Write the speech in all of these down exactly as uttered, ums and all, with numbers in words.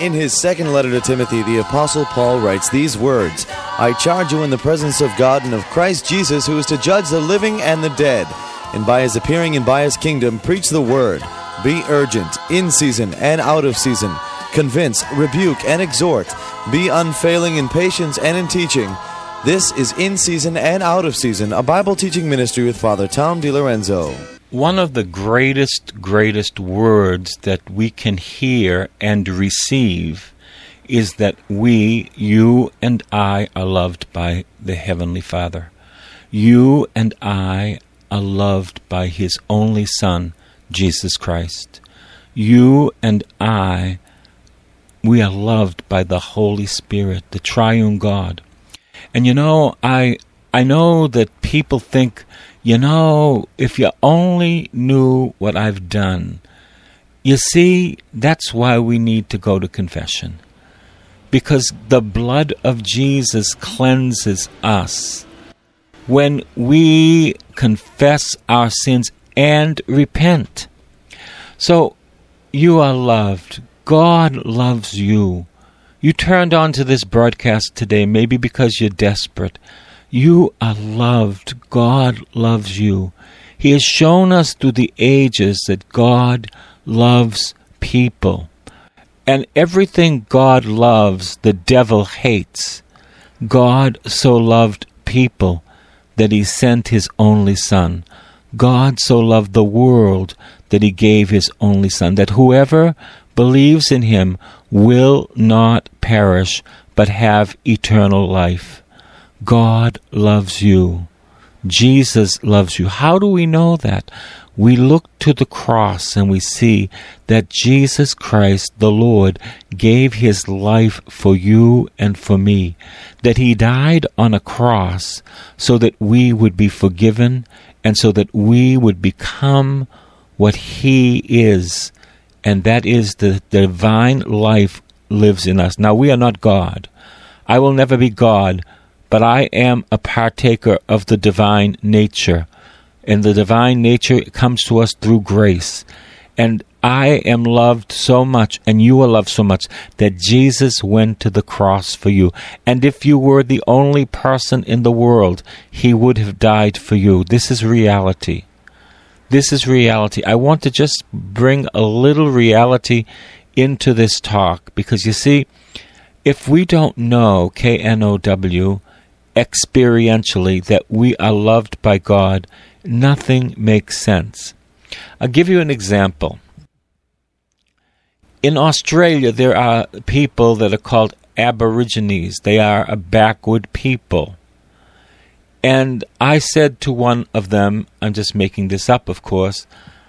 In his second letter to Timothy, the Apostle Paul writes these words, I charge you in the presence of God and of Christ Jesus, who is to judge the living and the dead, and by his appearing and by his kingdom, preach the word. Be urgent, in season and out of season. Convince, rebuke, and exhort. Be unfailing in patience and in teaching. This is In Season and Out of Season, a Bible teaching ministry with Father Tom DiLorenzo. One of the greatest, greatest words that we can hear and receive is that we, you and I, are loved by the Heavenly Father. You and I are loved by His only Son, Jesus Christ. You and I, we are loved by the Holy Spirit, the Triune God. And you know, I I know that people think, you know, if you only knew what I've done. You see, that's why we need to go to confession. Because the blood of Jesus cleanses us. When we confess our sins and repent. So, you are loved. God loves you. You turned on to this broadcast today, maybe because you're desperate. You are loved. God loves you. He has shown us through the ages that God loves people. And everything God loves, the devil hates. God so loved people that He sent His only Son. God so loved the world that He gave His only Son, that whoever believes in Him will not perish, but have eternal life. God loves you. Jesus loves you. How do we know that? We look to the cross and we see that Jesus Christ, the Lord, gave His life for you and for me. That He died on a cross so that we would be forgiven and so that we would become what He is. And that is the divine life lives in us. Now, we are not God. I will never be God, but I am a partaker of the divine nature. And the divine nature comes to us through grace. And I am loved so much, and you are loved so much, that Jesus went to the cross for you. And if you were the only person in the world, He would have died for you. This is reality. This is reality. I want to just bring a little reality into this talk, because you see, if we don't know, K N O W, experientially, that we are loved by God, nothing makes sense. I'll give you an example. In Australia, there are people that are called Aborigines. They are a backward people. And I said to one of them, I'm just making this up, of course,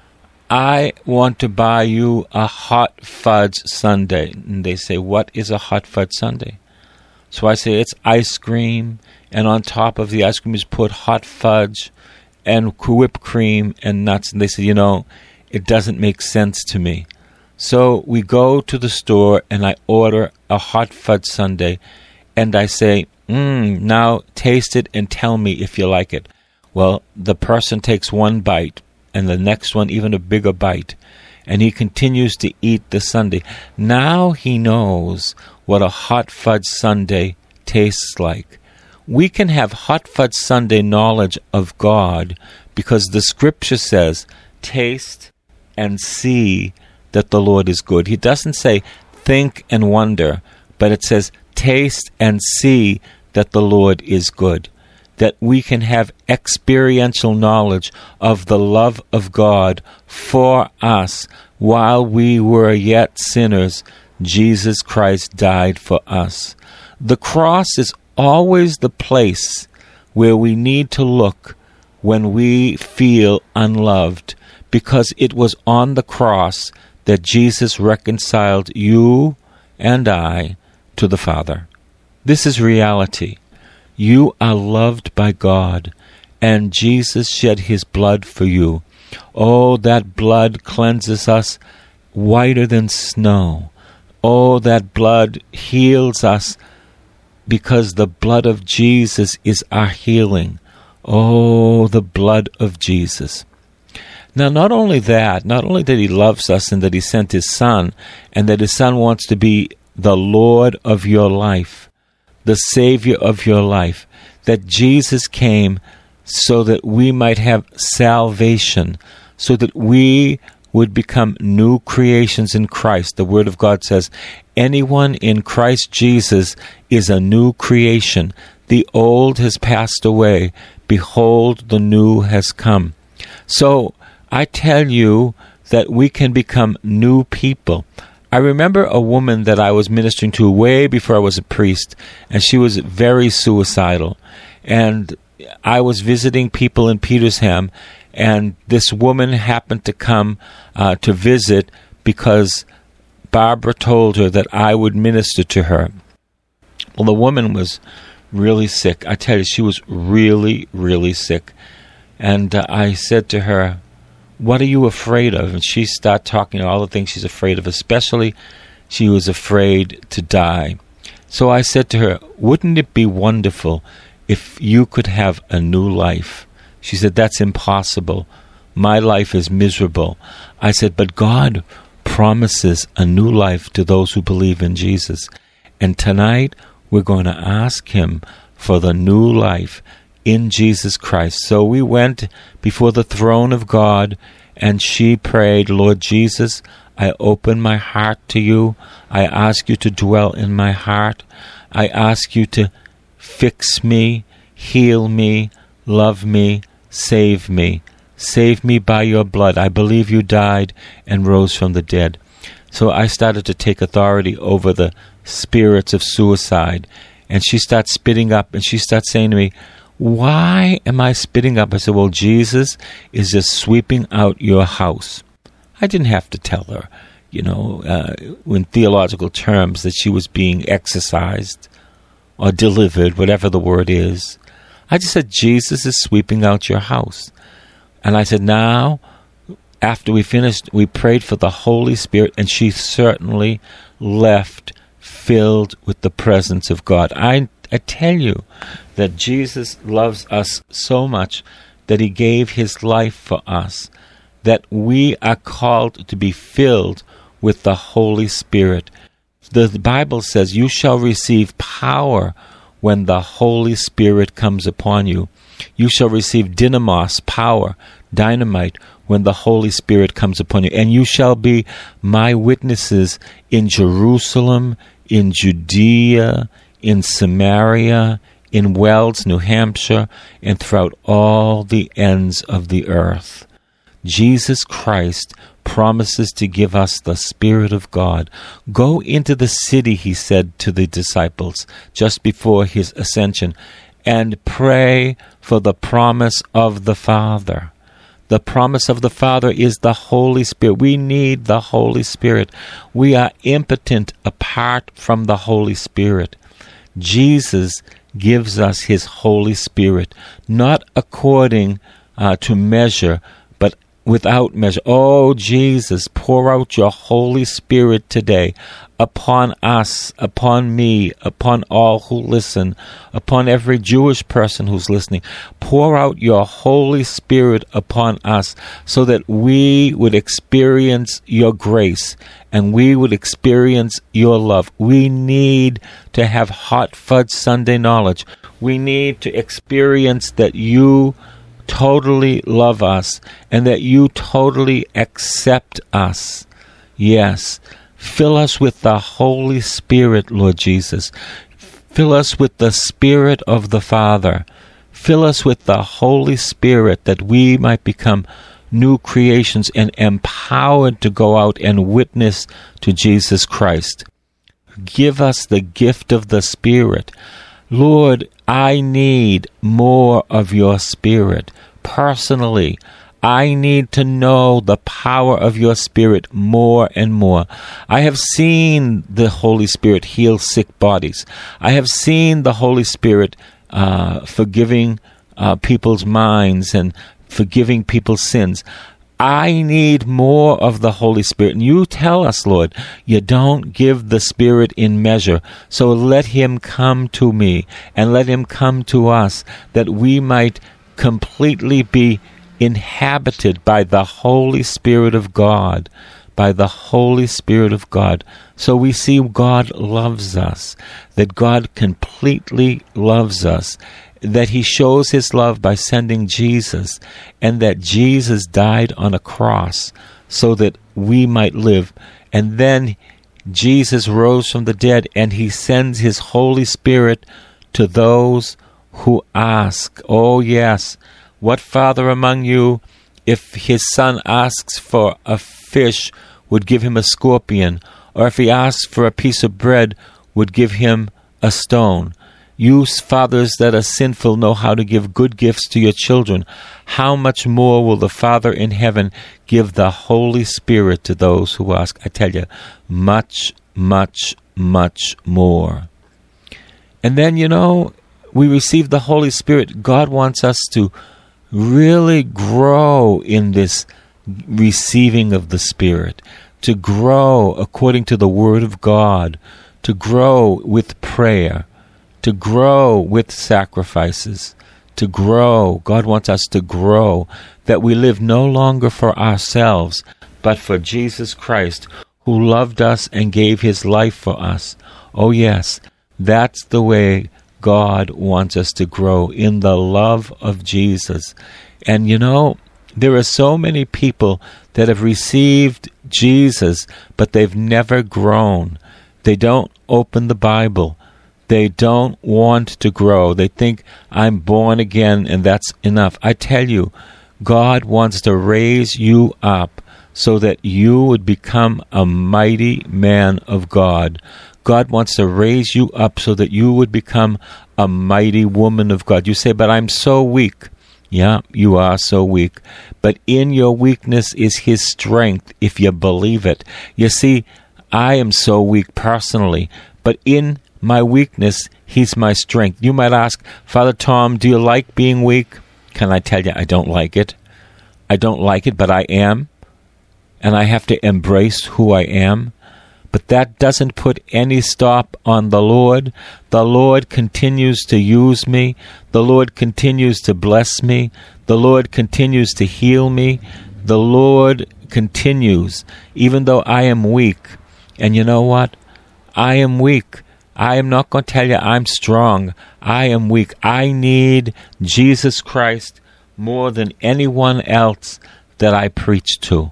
I want to buy you a hot fudge sundae. And they say, what is a hot fudge sundae? So I say, it's ice cream, and on top of the ice cream is put hot fudge and whipped cream and nuts. And they say, you know, it doesn't make sense to me. So we go to the store, and I order a hot fudge sundae, and I say, Mmm, now taste it and tell me if you like it. Well, the person takes one bite, and the next one even a bigger bite, and he continues to eat the sundae. Now he knows what a hot fudge sundae tastes like. We can have hot fudge sundae knowledge of God because the Scripture says, taste and see that the Lord is good. He doesn't say, think and wonder, but it says, taste and see that the Lord is good. That we can have experiential knowledge of the love of God for us. While we were yet sinners, Jesus Christ died for us. The cross is always the place where we need to look when we feel unloved, because it was on the cross that Jesus reconciled you and I to the Father. This is reality. You are loved by God, and Jesus shed His blood for you. Oh, that blood cleanses us whiter than snow. Oh, that blood heals us because the blood of Jesus is our healing. Oh, the blood of Jesus. Now, not only that, not only that He loves us and that He sent His Son, and that His Son wants to be the Lord of your life, the Savior of your life, that Jesus came so that we might have salvation, so that we would become new creations in Christ. The Word of God says, anyone in Christ Jesus is a new creation. The old has passed away. Behold, the new has come. So I tell you that we can become new people. I remember a woman that I was ministering to way before I was a priest, and she was very suicidal. And I was visiting people in Petersham, and this woman happened to come uh, to visit because Barbara told her that I would minister to her. Well, the woman was really sick. I tell you, she was really, really sick. And uh, I said to her, what are you afraid of? And she started talking all the things she's afraid of, especially she was afraid to die. So I said to her, wouldn't it be wonderful if you could have a new life? She said, that's impossible. My life is miserable. I said, but God promises a new life to those who believe in Jesus. And tonight, we're going to ask Him for the new life in Jesus Christ. So we went before the throne of God, and she prayed, Lord Jesus, I open my heart to you. I ask you to dwell in my heart. I ask you to fix me, heal me, love me, save me. Save me by your blood. I believe you died and rose from the dead. So I started to take authority over the spirits of suicide. And she starts spitting up, and she starts saying to me, why am I spitting up? I said, well, Jesus is just sweeping out your house. I didn't have to tell her, you know, uh, in theological terms, that she was being exorcised or delivered, whatever the word is. I just said, Jesus is sweeping out your house. And I said, now, after we finished, we prayed for the Holy Spirit, and she certainly left filled with the presence of God. I, I tell you that Jesus loves us so much that He gave His life for us, that we are called to be filled with the Holy Spirit. The, the Bible says, you shall receive power when the Holy Spirit comes upon you. You shall receive dynamos, power, dynamite, when the Holy Spirit comes upon you. And you shall be my witnesses in Jerusalem, in Judea, in Samaria, in Wells, New Hampshire, and throughout all the ends of the earth. Jesus Christ promises to give us the Spirit of God. Go into the city, He said to the disciples just before His ascension, and pray for the promise of the Father. The promise of the Father is the Holy Spirit. We need the Holy Spirit. We are impotent apart from the Holy Spirit. Jesus gives us His Holy Spirit, not according uh, to measure, but without measure. Oh, Jesus, pour out your Holy Spirit today upon us, upon me, upon all who listen, upon every Jewish person who's listening. Pour out your Holy Spirit upon us so that we would experience your grace and we would experience your love. We need to have hot fudge Sunday knowledge. We need to experience that you totally love us and that you totally accept us. Yes. Fill us with the Holy Spirit, Lord Jesus. Fill us with the Spirit of the Father. Fill us with the Holy Spirit that we might become new creations and empowered to go out and witness to Jesus Christ. Give us the gift of the Spirit. Lord, I need more of your Spirit. Personally, I need to know the power of your Spirit more and more. I have seen the Holy Spirit heal sick bodies. I have seen the Holy Spirit uh, forgiving uh, people's minds and forgiving people's sins. I need more of the Holy Spirit. And you tell us, Lord, you don't give the Spirit in measure. So let Him come to me and let Him come to us that we might completely be inhabited by the Holy Spirit of God, by the Holy Spirit of God. So we see God loves us, that God completely loves us, that he shows his love by sending Jesus, and that Jesus died on a cross so that we might live. And then Jesus rose from the dead, and he sends his Holy Spirit to those who ask. Oh, yes. What father among you, if his son asks for a fish, would give him a scorpion? Or if he asks for a piece of bread, would give him a stone? You fathers that are sinful know how to give good gifts to your children. How much more will the Father in heaven give the Holy Spirit to those who ask? I tell you, much, much, much more. And then, you know, we receive the Holy Spirit. God wants us to really grow in this receiving of the Spirit, to grow according to the Word of God, to grow with prayer, to grow with sacrifices, to grow. God wants us to grow, that we live no longer for ourselves, but for Jesus Christ, who loved us and gave his life for us. Oh yes, that's the way God wants us to grow, in the love of Jesus. And you know, there are so many people that have received Jesus, but they've never grown. They don't open the Bible. They don't want to grow. They think, I'm born again and that's enough. I tell you, God wants to raise you up so that you would become a mighty man of God. God wants to raise you up so that you would become a mighty woman of God. You say, but I'm so weak. Yeah, you are so weak. But in your weakness is his strength, if you believe it. You see, I am so weak personally, but in my weakness, he's my strength. You might ask, Father Tom, do you like being weak? Can I tell you, I don't like it. I don't like it, but I am. And I have to embrace who I am. But that doesn't put any stop on the Lord. The Lord continues to use me. The Lord continues to bless me. The Lord continues to heal me. The Lord continues, even though I am weak. And you know what? I am weak. I am not going to tell you I'm strong. I am weak. I need Jesus Christ more than anyone else that I preach to.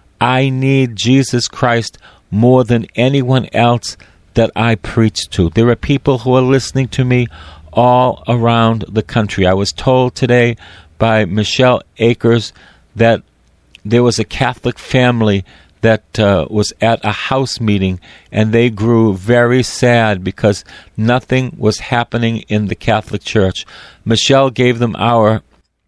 I need Jesus Christ more than anyone else that I preach to. There are people who are listening to me all around the country. I was told today by Michelle Akers that there was a Catholic family that uh, was at a house meeting, and they grew very sad because nothing was happening in the Catholic Church. Michelle gave them our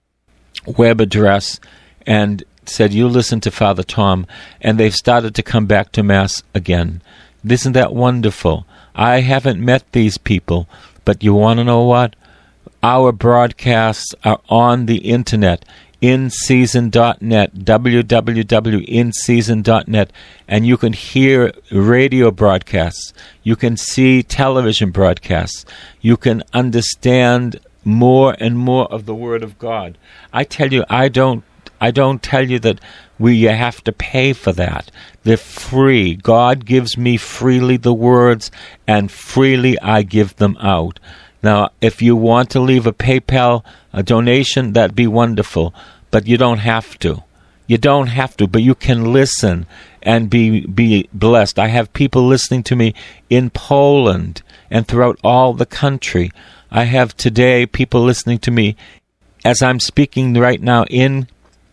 web address and said, you listen to Father Tom, and they've started to come back to Mass again. Isn't that wonderful? I haven't met these people, but you want to know what? Our broadcasts are on the Internet, in season dot net, w w w dot in season dot net, and you can hear radio broadcasts. You can see television broadcasts. You can understand more and more of the Word of God. I tell you, I don't I don't tell you that we you have to pay for that. They're free. God gives me freely the words, and freely I give them out. Now, if you want to leave a PayPal a donation, that'd be wonderful. But you don't have to. You don't have to, but you can listen and be be blessed. I have people listening to me in Poland and throughout all the country. I have today people listening to me as I'm speaking right now in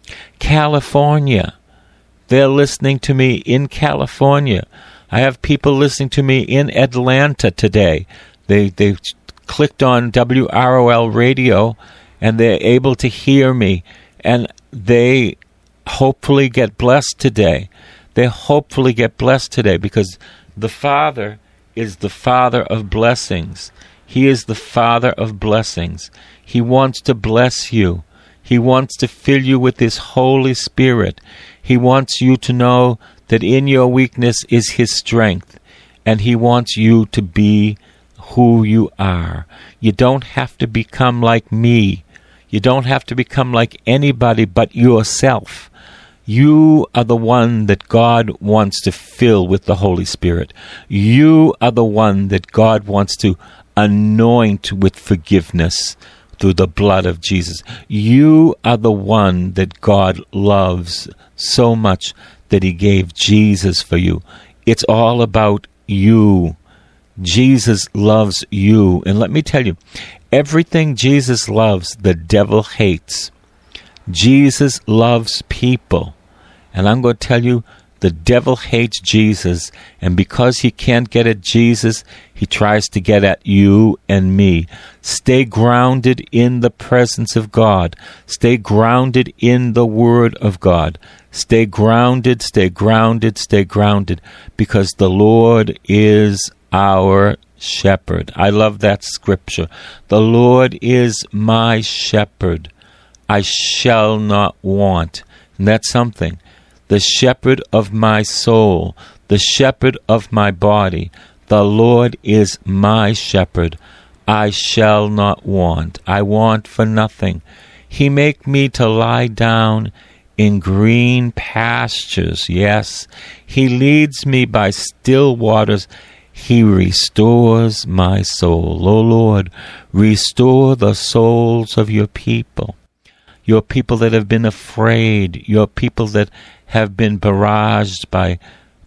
California. They're listening to me in California. I have people listening to me in Atlanta today. They they clicked on W R O L radio and they're able to hear me, and they hopefully get blessed today. They hopefully get blessed today because the Father is the Father of blessings. He is the Father of blessings. He wants to bless you. He wants to fill you with His Holy Spirit. He wants you to know that in your weakness is His strength, and He wants you to be who you are. You don't have to become like me. You don't have to become like anybody but yourself. You are the one that God wants to fill with the Holy Spirit. You are the one that God wants to anoint with forgiveness through the blood of Jesus. You are the one that God loves so much that he gave Jesus for you. It's all about you. Jesus loves you. And let me tell you, everything Jesus loves, the devil hates. Jesus loves people. And I'm going to tell you, the devil hates Jesus. And because he can't get at Jesus, he tries to get at you and me. Stay grounded in the presence of God. Stay grounded in the Word of God. Stay grounded, stay grounded, stay grounded. Because the Lord is our shepherd. I love that scripture. The Lord is my shepherd. I shall not want. And that's something. The shepherd of my soul, the shepherd of my body. The Lord is my shepherd. I shall not want. I want for nothing. He make me to lie down in green pastures. Yes, he leads me by still waters. He restores my soul. O Lord, restore the souls of your people. Your people that have been afraid. Your people that have been barraged by,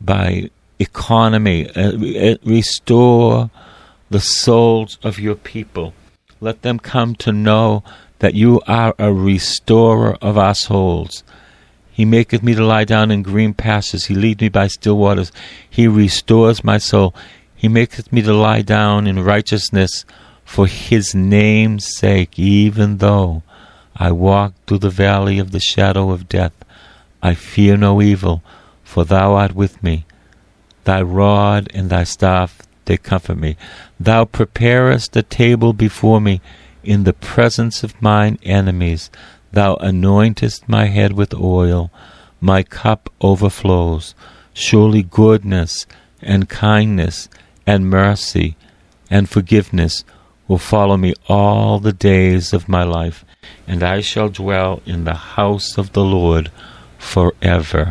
by economy. Uh, restore the souls of your people. Let them come to know that you are a restorer of our souls. He maketh me to lie down in green pastures. He leadeth me by still waters. He restores my soul. He maketh me to lie down in righteousness for his name's sake. Even though I walk through the valley of the shadow of death, I fear no evil, for thou art with me. Thy rod and thy staff, they comfort me. Thou preparest a table before me in the presence of mine enemies. Thou anointest my head with oil. My cup overflows. Surely goodness and kindness and mercy and forgiveness will follow me all the days of my life, and I shall dwell in the house of the Lord forever.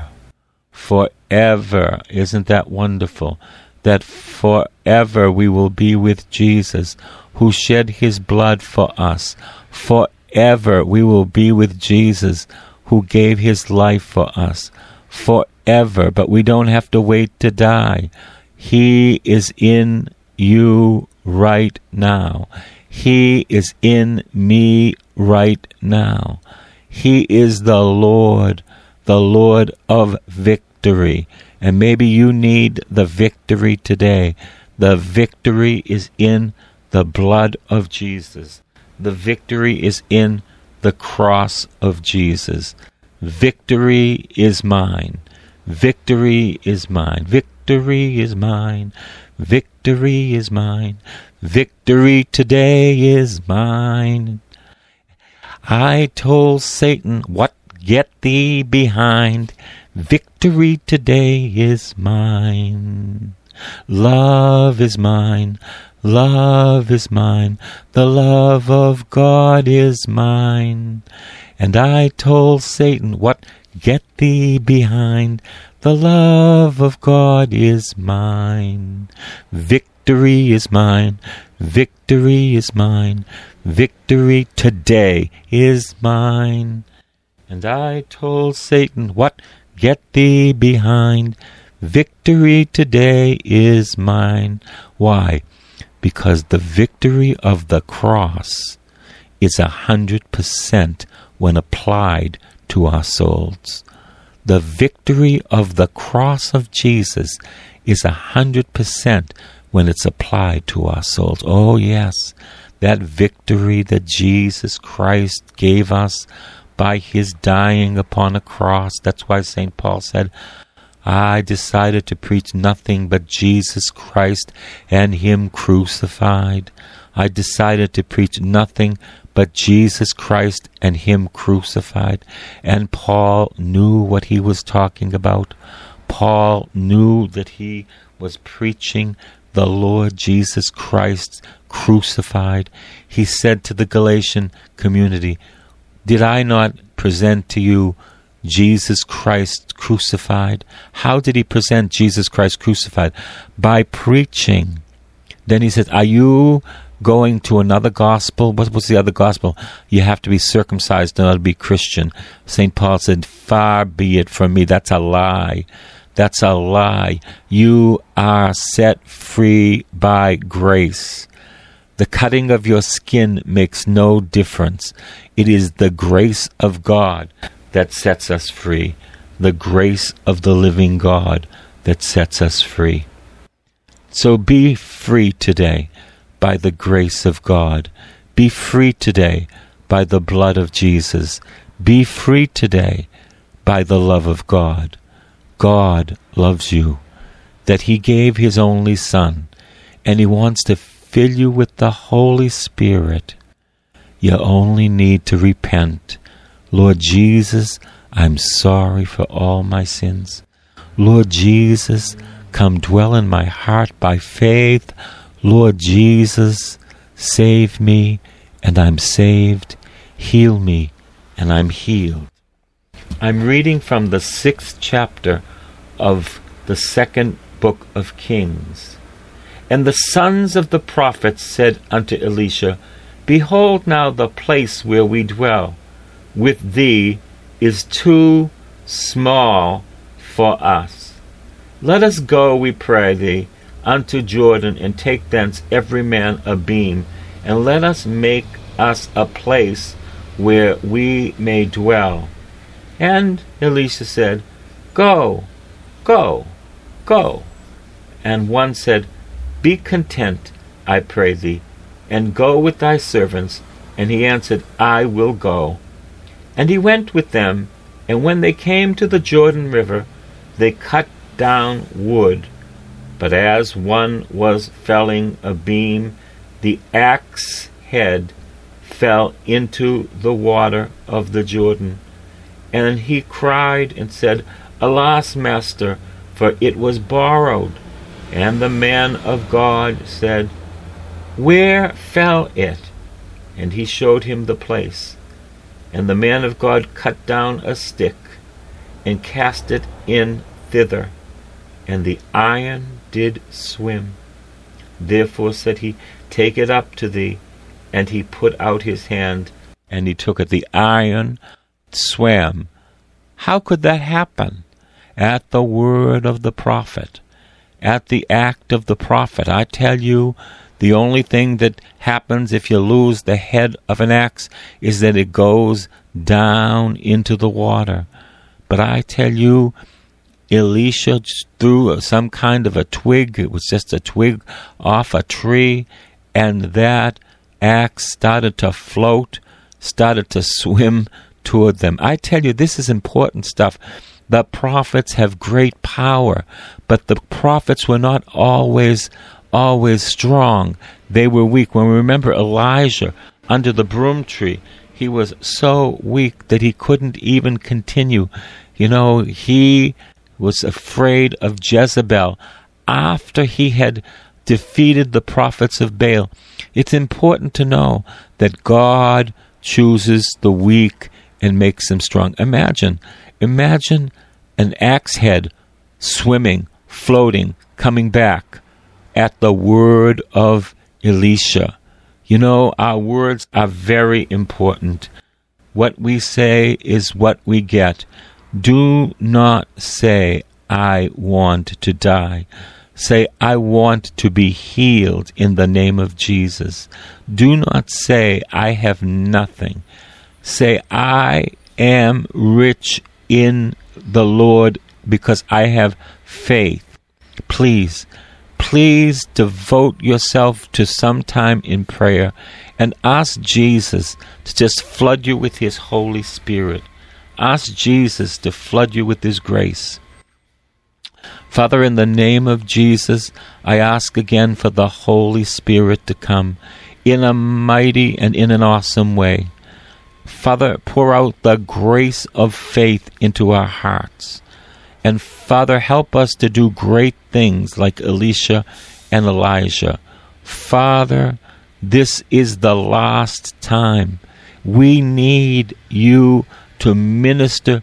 Forever. Isn't that wonderful? That forever we will be with Jesus, who shed his blood for us. Forever we will be with Jesus, who gave his life for us. Forever. But we don't have to wait to die. He is in you right now. He is in me right now. He is the Lord, the Lord of victory. And maybe you need the victory today. The victory is in the blood of Jesus. The victory is in the cross of Jesus. Victory is mine. Victory is mine. Victory is mine. Victory is mine. Victory today is mine. I told Satan, what, get thee behind. Victory today is mine. Love is mine. Love is mine. The love of God is mine. And I told Satan, what, get thee behind. The love of God is mine. Victory is mine. Victory is mine. Victory today is mine. And I told Satan, what, get thee behind. Victory today is mine. Why? Because the victory of the cross is a hundred percent when applied to our souls. The victory of the cross of Jesus is a hundred percent when it's applied to our souls. Oh yes, that victory that Jesus Christ gave us by his dying upon a cross. That's why Saint Paul said, I decided to preach nothing but Jesus Christ and him crucified. I decided to preach nothing but Jesus Christ and him crucified. And Paul knew what he was talking about. Paul knew that he was preaching the Lord Jesus Christ crucified. He said to the Galatian community, did I not present to you Jesus Christ crucified. How did he present Jesus Christ crucified? By preaching. Then he said, are you going to another gospel? What was the other gospel? You have to be circumcised in order to be Christian. Saint Paul said, far be it from me. That's a lie. That's a lie. You are set free by grace. The cutting of your skin makes no difference. It is the grace of God that sets us free. The grace of the living God that sets us free. So be free today by the grace of God. Be free today by the blood of Jesus. Be free today by the love of God. God loves you, that he gave his only Son, and he wants to fill you with the Holy Spirit. You only need to repent. Lord Jesus, I'm sorry for all my sins. Lord Jesus, come dwell in my heart by faith. Lord Jesus, save me, and I'm saved. Heal me, and I'm healed. I'm reading from the sixth chapter of the second book of Kings. And the sons of the prophets said unto Elisha, behold now the place where we dwell with thee is too small for us. Let us go, we pray thee, unto Jordan, and take thence every man a beam, and let us make us a place where we may dwell. And Elisha said, Go, go, go. And one said, Be content, I pray thee, and go with thy servants. And he answered, I will go. And he went with them, and when they came to the Jordan River, they cut down wood. But as one was felling a beam, the axe head fell into the water of the Jordan. And he cried and said, Alas, master, for it was borrowed. And the man of God said, Where fell it? And he showed him the place. And the man of God cut down a stick, and cast it in thither, and the iron did swim. Therefore said he, Take it up to thee. And he put out his hand, and he took it. The iron swam. How could that happen? At the word of the prophet, at the act of the prophet. I tell you, the only thing that happens if you lose the head of an axe is that it goes down into the water. But I tell you, Elisha threw some kind of a twig. It was just a twig off a tree, and that axe started to float, started to swim toward them. I tell you, this is important stuff. The prophets have great power, but the prophets were not always, always strong. They were weak. When we remember Elijah under the broom tree, he was so weak that he couldn't even continue. You know, he was afraid of Jezebel after he had defeated the prophets of Baal. It's important to know that God chooses the weak and makes them strong. Imagine, imagine an axe head swimming, floating, coming back at the word of Elisha. You know, our words are very important. What we say is what we get. Do not say, I want to die. Say, I want to be healed in the name of Jesus. Do not say, I have nothing. Say, I am rich in the Lord because I have faith. Please, please devote yourself to some time in prayer and ask Jesus to just flood you with his Holy Spirit. Ask Jesus to flood you with his grace. Father, in the name of Jesus, I ask again for the Holy Spirit to come in a mighty and in an awesome way. Father, pour out the grace of faith into our hearts. And Father, help us to do great things like Elisha and Elijah. Father, this is the last time. We need you to minister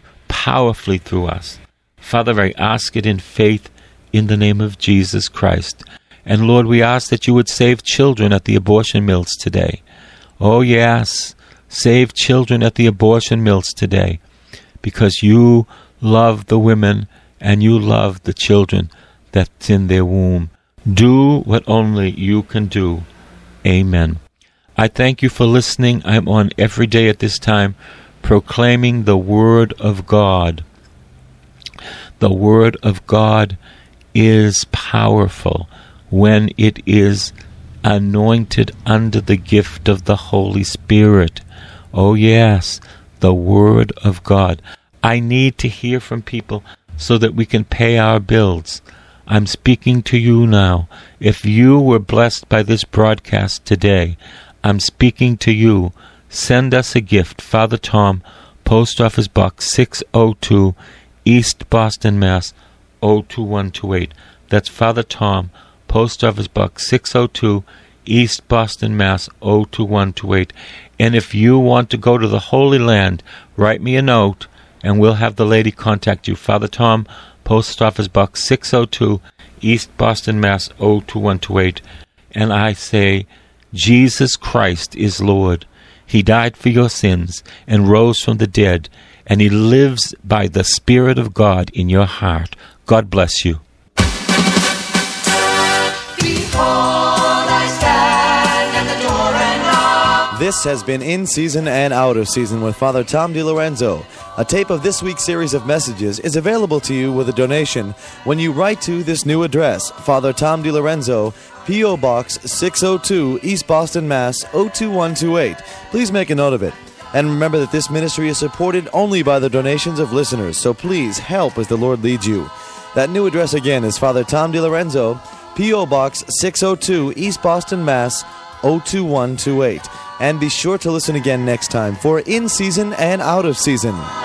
powerfully through us. Father, I ask it in faith in the name of Jesus Christ. And Lord, we ask that you would save children at the abortion mills today. Oh yes, save children at the abortion mills today, because you love the women and you love the children that's in their womb. Do what only you can do. Amen. I thank you for listening. I'm on every day at this time proclaiming the Word of God. The Word of God is powerful when it is anointed under the gift of the Holy Spirit. Oh yes, the Word of God. I need to hear from people so that we can pay our bills. I'm speaking to you now. If you were blessed by this broadcast today, I'm speaking to you. Send us a gift. Father Tom, Post Office Box six oh two, East Boston, Mass. oh two one two eight. That's Father Tom, Post Office Box six oh two, East Boston, Mass. oh two one two eight. And if you want to go to the Holy Land, write me a note, and we'll have the lady contact you. Father Tom, Post Office Box six oh two, East Boston, Mass. oh two one two eight. And I say, Jesus Christ is Lord. He died for your sins and rose from the dead, and He lives by the Spirit of God in your heart. God bless you. Behold, I stand at the door and knock. This has been In Season and Out of Season with Father Tom DiLorenzo. A tape of this week's series of messages is available to you with a donation when you write to this new address, Father Tom DiLorenzo, P O. Box six oh two, East Boston, Mass. oh two one two eight. Please make a note of it. And remember that this ministry is supported only by the donations of listeners, so please help as the Lord leads you. That new address again is Father Tom DiLorenzo, P O. Box six oh two, East Boston, Mass. oh two one two eight. And be sure to listen again next time for In Season and Out of Season.